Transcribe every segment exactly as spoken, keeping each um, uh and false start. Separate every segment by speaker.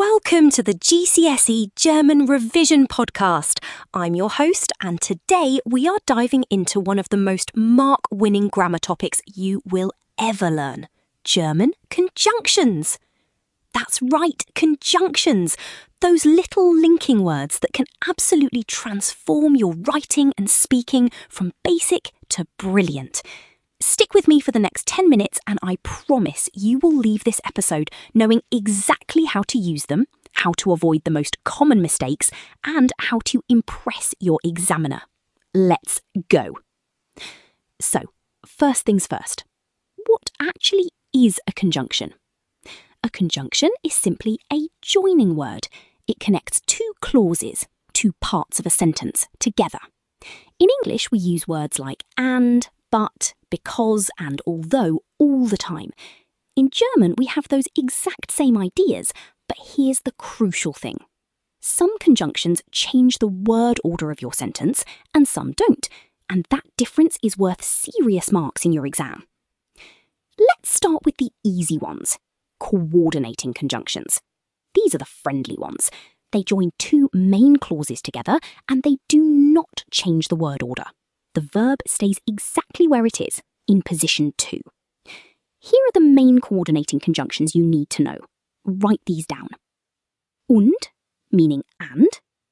Speaker 1: Welcome to the G C S E German Revision Podcast. I'm your host, and today we are diving into one of the most mark-winning grammar topics you will ever learn: German conjunctions. That's right, conjunctions. Those little linking words that can absolutely transform your writing and speaking from basic to brilliant. Stick with me for the next ten minutes and I promise you will leave this episode knowing exactly how to use them, how to avoid the most common mistakes, and how to impress your examiner. Let's go. So, first things first. What actually is a conjunction? A conjunction is simply a joining word. It connects two clauses, two parts of a sentence, together. In English, we use words like and, but, because, and although all the time. In German, we have those exact same ideas, but here's the crucial thing. Some conjunctions change the word order of your sentence, and some don't, and that difference is worth serious marks in your exam. Let's start with the easy ones, coordinating conjunctions. These are the friendly ones. They join two main clauses together, and they do not change the word order. The verb stays exactly where it is, in position two. Here are the main coordinating conjunctions you need to know. Write these down. Und, meaning and.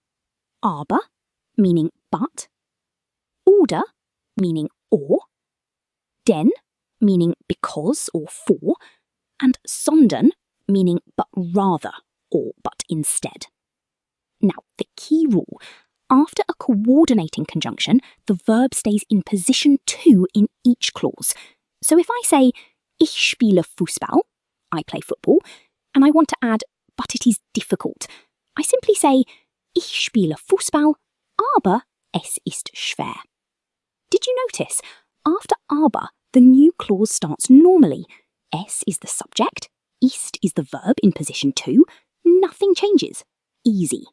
Speaker 1: Aber, meaning but. Oder, meaning or. Denn, meaning because or for. And sondern, meaning but rather or but instead. Now, the key rule. After a coordinating conjunction, the verb stays in position two in each clause. So if I say, ich spiele Fußball, I play football, and I want to add, but it is difficult, I simply say, ich spiele Fußball, aber es ist schwer. Did you notice? After aber, the new clause starts normally. Es is the subject, ist is the verb in position two, nothing changes. Easy.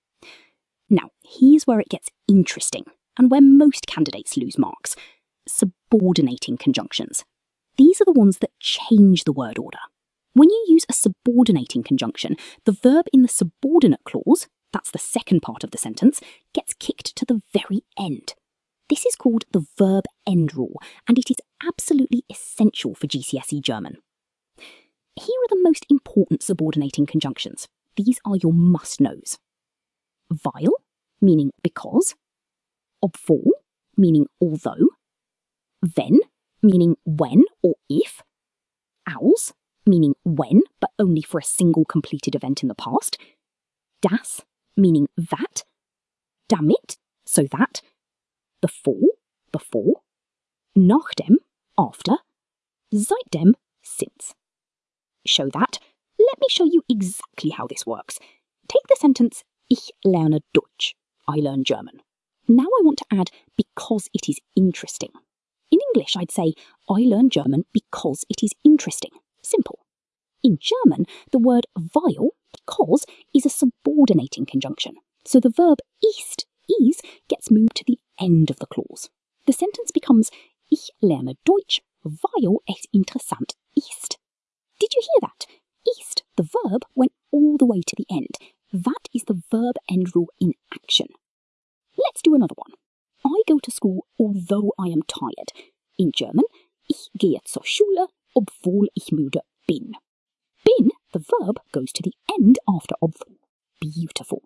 Speaker 1: Now, here's where it gets interesting, and where most candidates lose marks. Subordinating conjunctions. These are the ones that change the word order. When you use a subordinating conjunction, the verb in the subordinate clause, that's the second part of the sentence, gets kicked to the very end. This is called the verb end rule, and it is absolutely essential for G C S E German. Here are the most important subordinating conjunctions. These are your must-knows. Weil, meaning because. Obwohl, meaning although. Wenn, meaning when or if. Als, meaning when, but only for a single completed event in the past. Das, meaning that. Damit, so that. Before, before. Nachdem, after. Seitdem, since. Show that. Let me show you exactly how this works. Take the sentence, Ich lerne Deutsch. I learn German. Now I want to add because it is interesting. In English, I'd say, I learn German because it is interesting. Simple. In German, the word weil, because, is a subordinating conjunction. So the verb ist, is, gets moved to the end of the clause. The sentence becomes, Ich lerne Deutsch, weil es interessant ist. Did you hear that? Ist, the verb, went all the way to the end. That is the verb end rule in action. Let's do another one. I go to school although I am tired. In German, ich gehe zur Schule, obwohl ich müde bin. Bin, the verb, goes to the end after obwohl. Beautiful.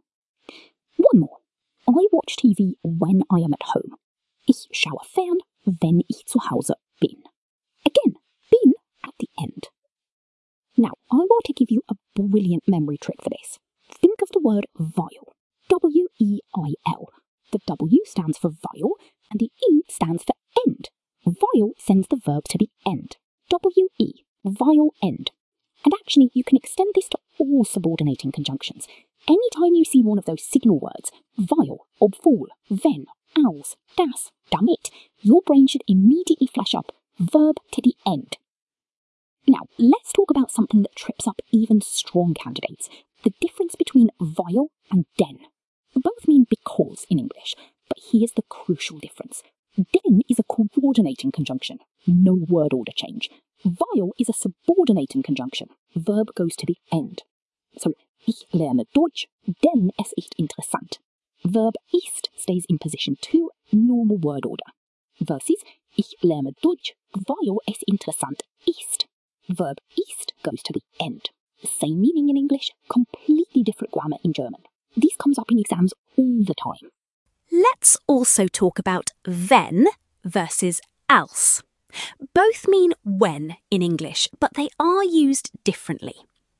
Speaker 1: One more. I watch T V when I am at home. Ich schaue fern, wenn ich zu Hause bin. Again, bin at the end. Now, I want to give you a brilliant memory trick for this. Think of the word weil. W E I L. The W stands for weil, and the E stands for end. Weil sends the verb to the end. W E, weil end. And actually, you can extend this to all subordinating conjunctions. Anytime you see one of those signal words, weil, obwohl, wenn, als, das, damit, your brain should immediately flash up verb to the end. Now, let's talk about something that trips up even strong candidates. The difference between weil and denn. Both mean because in English, but here's the crucial difference. Denn is a coordinating conjunction, no word order change. Weil is a subordinating conjunction, verb goes to the end.
Speaker 2: So, ich lerne Deutsch, denn es ist interessant. Verb ist stays in position two, normal word order. Versus, ich lerne Deutsch, weil es interessant ist. Verb ist goes to the end. Same meaning in English, completely different grammar in German. This comes up in exams all the time.
Speaker 1: Let's also talk about wenn versus als. Both mean when in English, but they are used differently.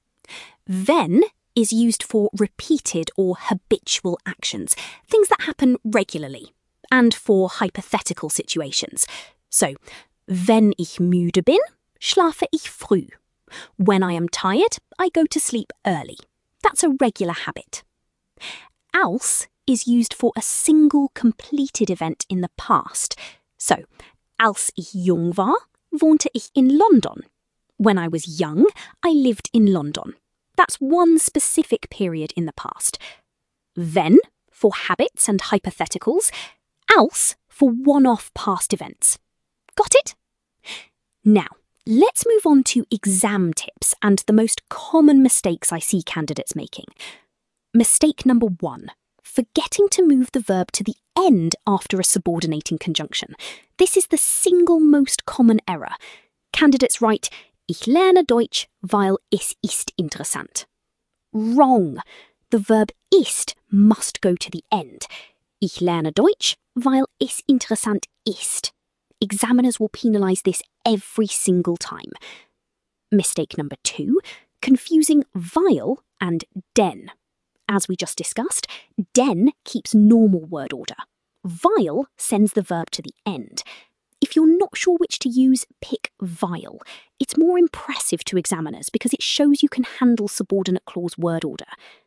Speaker 1: Wenn is used for repeated or habitual actions, things that happen regularly, and for hypothetical situations. So, wenn ich müde bin, schlafe ich früh. When I am tired, I go to sleep early. That's a regular habit. Als is used for a single completed event in the past. So, als ich jung war, wohnte ich in London. When I was young, I lived in London. That's one specific period in the past. Wenn for habits and hypotheticals, als for one-off past events. Got it? Now, let's move on to exam tips and the most common mistakes I see candidates making. Mistake number one, forgetting to move the verb to the end after a subordinating conjunction. This is the single most common error. Candidates write, ich lerne Deutsch, weil es ist interessant. Wrong. The verb ist must go to the end. Ich lerne Deutsch, weil es interessant ist. Examiners will penalise this every single time. Mistake number two, confusing weil and denn. As we just discussed, denn keeps normal word order. Weil sends the verb to the end. If you're not sure which to use, pick weil. It's more impressive to examiners because it shows you can handle subordinate clause word order.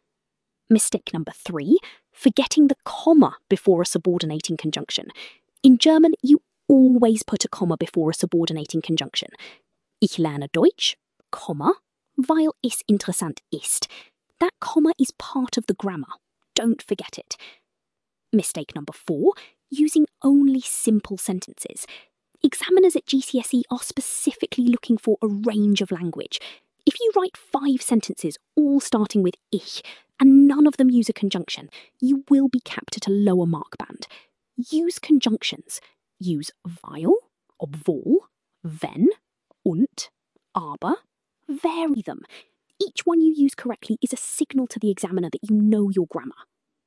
Speaker 1: Mistake number three, forgetting the comma before a subordinating conjunction. In German, you always put a comma before a subordinating conjunction. Ich lerne Deutsch, comma, weil es interessant ist. That comma is part of the grammar. Don't forget it. Mistake number four, using only simple sentences. Examiners at G C S E are specifically looking for a range of language. If you write five sentences all starting with ich, and none of them use a conjunction, you will be capped at a lower mark band. Use conjunctions. Use weil, obwohl, wenn, und, aber. Vary them. Each one you use correctly is a signal to the examiner that you know your grammar.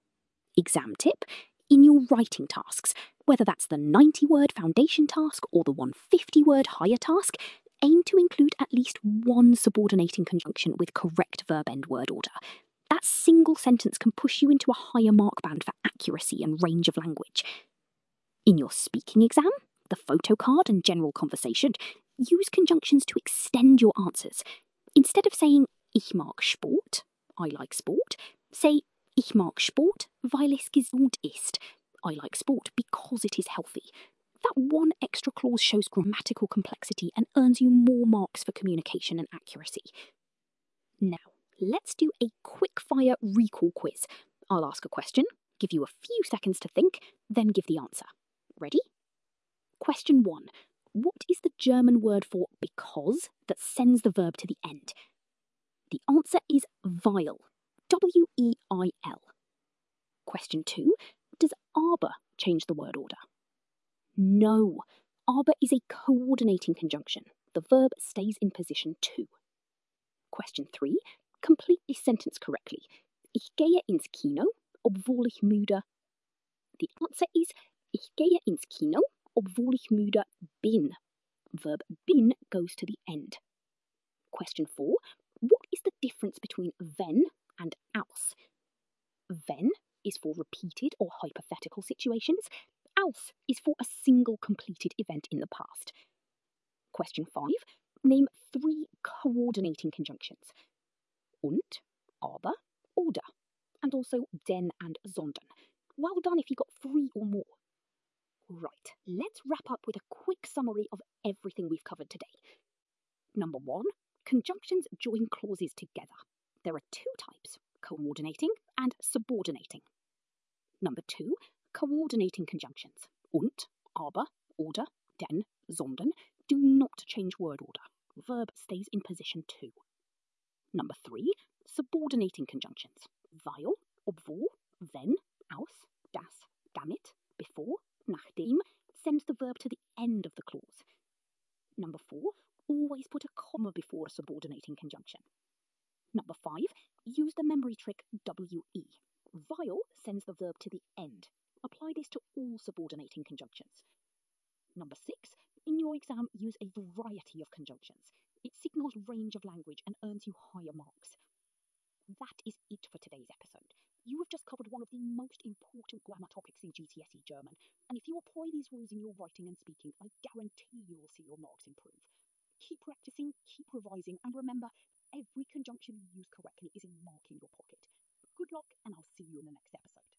Speaker 1: Exam tip, in your writing tasks, whether that's the ninety-word foundation task or the one hundred fifty word higher task, aim to include at least one subordinating conjunction with correct verb end word order. That single sentence can push you into a higher mark band for accuracy and range of language. In your speaking exam, the photo card and general conversation, use conjunctions to extend your answers. Instead of saying, ich mag Sport, I like sport, say, ich mag Sport, weil es gesund ist. I like sport because it is healthy. That one extra clause shows grammatical complexity and earns you more marks for communication and accuracy. Now, let's do a quick-fire recall quiz. I'll ask a question, give you a few seconds to think, then give the answer. Ready? Question one. What is the German word for because that sends the verb to the end? The answer is weil. W E I L. Question two. Does aber change the word order? No. Aber is a coordinating conjunction. The verb stays in position two. Question three. Complete this sentence correctly. Ich gehe ins Kino, obwohl ich müde. The answer is ich gehe ins Kino, obwohl ich müde bin. Verb bin goes to the end. Question four. What is the difference between wenn and als? Wenn is for repeated or hypothetical situations. Als is for a single completed event in the past. Question five. Name three coordinating conjunctions. Und, aber, oder. And also denn and sondern. Well done if you got three or more. Right, let's wrap up with a quick summary of everything we've covered today. Number one, conjunctions join clauses together. There are two types, coordinating and subordinating. Number two, coordinating conjunctions. Und, aber, oder, denn, sondern do not change word order. Verb stays in position two. Number three,
Speaker 2: Subordinating conjunctions. Weil, obwohl, wenn, aus, das, damit, before, nachdem sends the verb to the end of the clause. Number four, always put a comma before a subordinating conjunction. Number five, use the memory trick W E. Weil sends the verb to the end. Apply this to all subordinating conjunctions. Number six, in your exam, use a variety of conjunctions. It signals range of language and earns you higher marks. That is it for today's episode. You have just covered one of the most important grammar topics in G C S E German, and if you apply these rules in your writing and speaking, I guarantee you will see your marks improve. Keep practicing, keep revising, and remember, every conjunction you use correctly is a mark in your pocket. Good luck, and I'll see you in the next episode.